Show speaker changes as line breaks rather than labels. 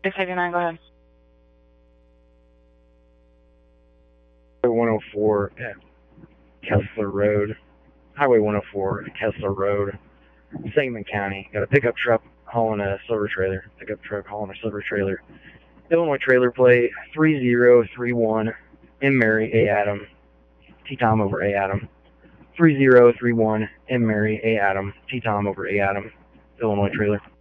659, go ahead.
104 at Kessler Road. Highway 104 at Kessler Road, Sangamon County. Got a pickup truck hauling a silver trailer. Pickup truck hauling a silver trailer. Illinois trailer plate 3031 M. Mary A. Adam. T-Tom over A. Adam. 3031 M. Mary A. Adam. T-Tom over A. Adam. Illinois trailer.